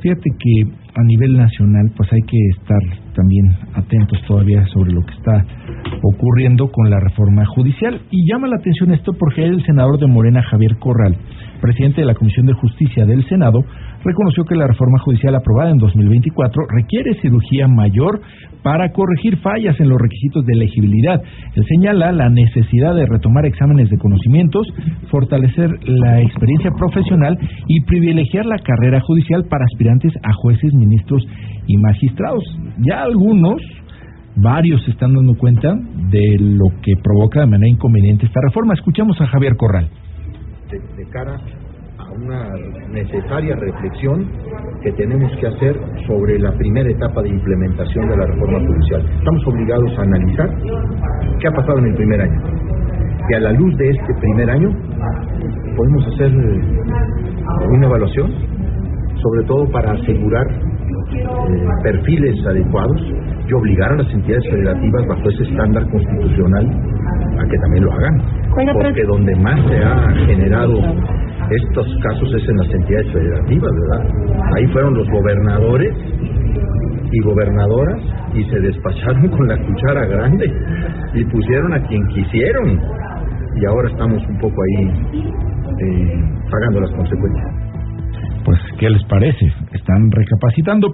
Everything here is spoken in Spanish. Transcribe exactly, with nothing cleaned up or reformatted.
fíjate que a nivel nacional pues hay que estar también atentos todavía sobre lo que está ocurriendo con la reforma judicial. Y llama la atención esto porque el senador de Morena, Javier Corral, presidente de la Comisión de Justicia del Senado, reconoció que la reforma judicial aprobada en dos mil veinticuatro requiere cirugía mayor para corregir fallas en los requisitos de elegibilidad. Él señala la necesidad de retomar exámenes de conocimientos, fortalecer la experiencia profesional y privilegiar la carrera judicial para aspirantes a jueces, ministros y magistrados. Ya algunos, varios se están dando cuenta de lo que provoca de manera inconveniente esta reforma. Escuchamos a Javier Corral. De, de cara a una necesaria reflexión que tenemos que hacer sobre la primera etapa de implementación de la reforma judicial. Estamos obligados a analizar qué ha pasado en el primer año. Y a la luz de este primer año podemos hacer una evaluación, sobre todo para asegurar eh, perfiles adecuados y obligar a las entidades federativas bajo ese estándar constitucional a que también lo hagan. Porque donde más se ha generado estos casos es en las entidades federativas, ¿verdad? Ahí fueron los gobernadores y gobernadoras y se despacharon con la cuchara grande y pusieron a quien quisieron. Y ahora estamos un poco ahí eh, pagando las consecuencias. Pues, ¿qué les parece? Están recapacitando.